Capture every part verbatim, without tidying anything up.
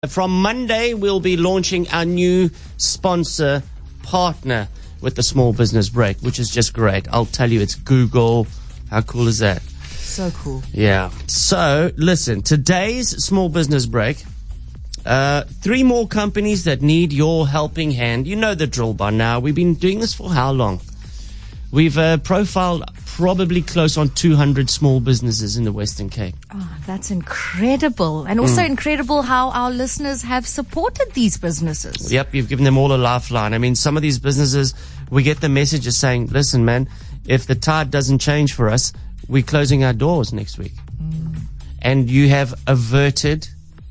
From Monday, we'll be launching our new sponsor partner with the Small Business Break, which is just great. I'll tell you, it's Google. How cool is that? So cool. Yeah. So, listen, today's Small Business Break, uh, three more companies that need your helping hand. You know the drill by now. We've been doing this for how long? We've uh, profiled probably close on two hundred small businesses in the Western Cape. Oh, that's incredible. And also mm. incredible how our listeners have supported these businesses. Yep, you've given them all a lifeline. I mean, some of these businesses, we get the messages saying, listen, man, if the tide doesn't change for us, we're closing our doors next week. Mm. And you have averted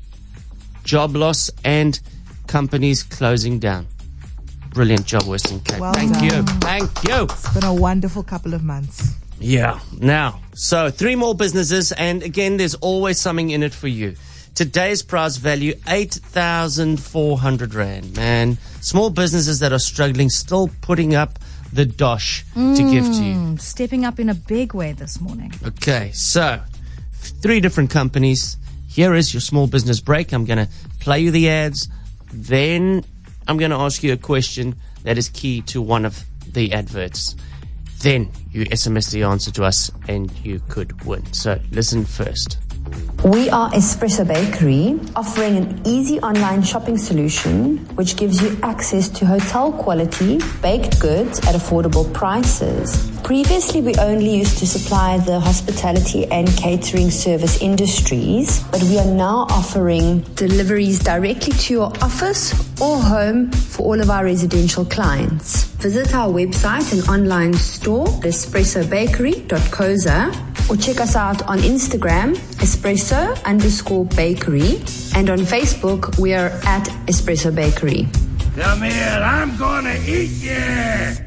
job loss and companies closing down. Brilliant job, Western Cape. Well Thank done. you. Thank you. It's been a wonderful couple of months. Yeah. Now, so three more businesses, and again, there's always something in it for you. Today's prize value, eight thousand four hundred rand. Man, small businesses that are struggling, still putting up the dosh mm, to give to you. Stepping up in a big way this morning. Okay, so three different companies. Here is your Small Business Break. I'm going to play you the ads. Then I'm going to ask you a question that is key to one of the adverts. Then you S M S the answer to us and you could win. So listen first. We are Espresso Bakery, offering an easy online shopping solution which gives you access to hotel quality baked goods at affordable prices. Previously, we only used to supply the hospitality and catering service industries, but we are now offering deliveries directly to your office or home for all of our residential clients. Visit our website and online store, espresso bakery dot co za, or check us out on Instagram, espresso underscore bakery, and on Facebook, we are at Espresso Bakery. Come here, I'm gonna eat you!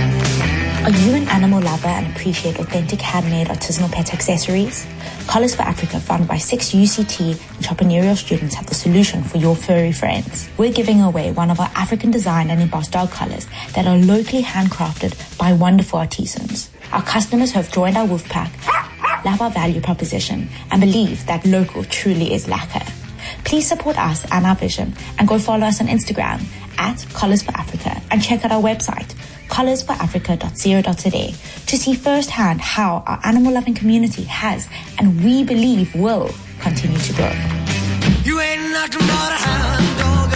Are you an animal lover and appreciate authentic handmade artisanal pet accessories? Collars for Africa, founded by six U C T entrepreneurial students, have the solution for your furry friends. We're giving away one of our African designed and embossed dog collars that are locally handcrafted by wonderful artisans. Our customers who have joined our wolf pack love our value proposition and believe that local truly is lacquer. Please support us and our vision and go follow us on Instagram at Collars for Africa and check out our website, collars for africa dot co dot za, to see firsthand how our animal-loving community has and we believe will continue to grow. You ain't nothing but a hound dog,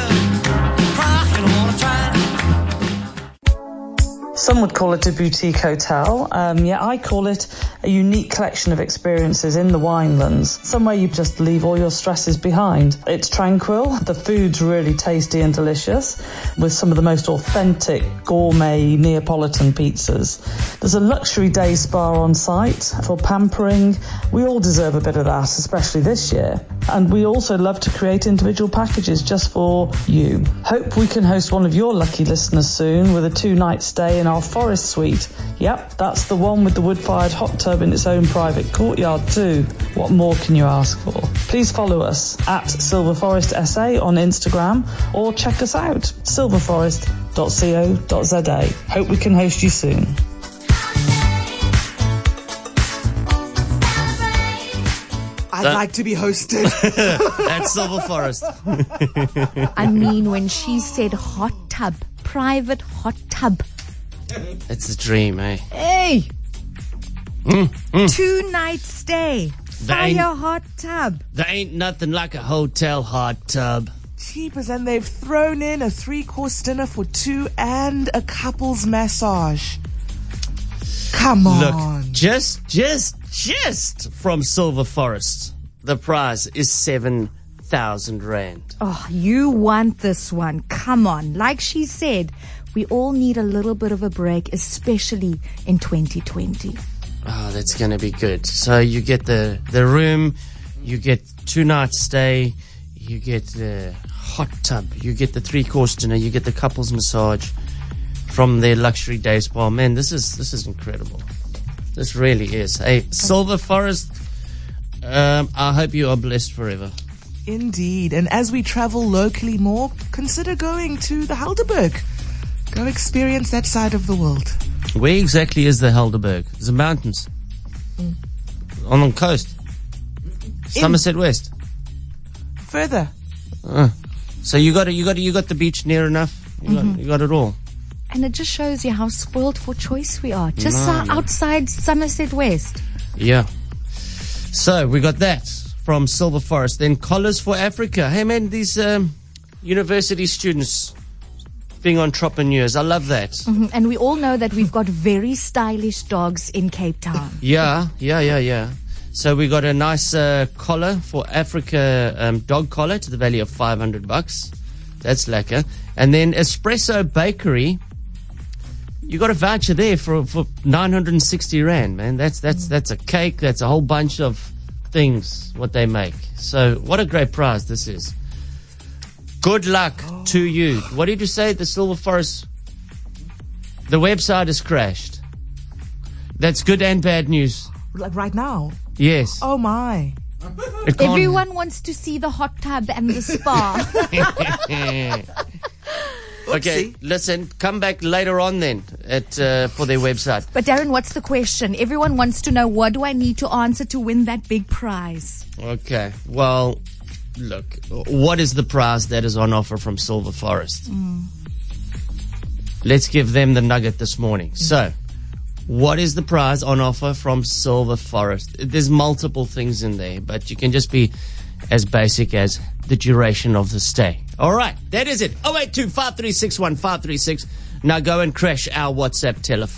crying all the time. Some would call it a boutique hotel. Um, yeah, I call it a unique collection of experiences in the winelands. Somewhere you just leave all your stresses behind. It's tranquil. The food's really tasty and delicious, with some of the most authentic gourmet Neapolitan pizzas. There's a luxury day spa on site for pampering. We all deserve a bit of that, especially this year. And we also love to create individual packages just for you. Hope we can host one of your lucky listeners soon with a two-night stay in our Forest Suite. Yep, that's the one with the wood-fired hot tub in its own private courtyard too. What more can you ask for? Please follow us at Silver Forest S A on Instagram or check us out, silverforest dot co dot za. Hope we can host you soon. I'd that, like to be hosted. That's Silver Forest. I mean, when she said hot tub, private hot tub. It's a dream, eh? Hey! Mm, mm. Two night stay. Fire hot tub. There ain't nothing like a hotel hot tub. Cheapers, and they've thrown in a three-course dinner for two and a couple's massage. Come on. Look, just, just, just from Silver Forest, the prize is seven thousand rand. Oh, you want this one. Come on. Like she said, we all need a little bit of a break, especially in twenty twenty. Oh, that's going to be good. So you get the, the room, you get two nights stay, you get the hot tub, you get the three-course dinner, you get the couple's massage from their luxury day spa. Man, this is this is incredible. This really is. Hey, Silver Forest, um, I hope you are blessed forever. Indeed. And as we travel locally more, consider going to the Helderberg. Go experience that side of the world. Where exactly is the Helderberg? It's the mountains. Mm. On the coast. In Somerset West. Further. Uh, so you got it, you got it, you got the beach near enough. You, mm-hmm. got, you got it all. And it just shows you how spoiled for choice we are. Just no, uh, outside Somerset West. Yeah. So we got that from Silver Forest. Then Collars for Africa. Hey man, these um, university students being entrepreneurs. I love that. Mm-hmm. And we all know that we've got very stylish dogs in Cape Town. Yeah, yeah, yeah, yeah. So we got a nice uh, collar for Africa, um, dog collar to the value of five hundred bucks. That's lekker. And then Espresso Bakery. You got a voucher there for for nine hundred sixty rand, man. That's that's that's a cake. That's a whole bunch of things what they make. So what a great prize this is. Good luck oh. to you. What did you say? The Silver Forest. The website has crashed. That's good and bad news. Like right now? Yes. Oh my. Everyone wants to see the hot tub and the spa. Okay, listen, come back later on then at uh, for their website. But Darren, what's the question? Everyone wants to know, what do I need to answer to win that big prize? Okay, well, look, what is the prize that is on offer from Silver Forest? Mm. Let's give them the nugget this morning. Mm. So, what is the prize on offer from Silver Forest? There's multiple things in there, but you can just be as basic as the duration of the stay. All right, that is it. oh eight two, five three six one, five three six. Now go and crash our WhatsApp telephone.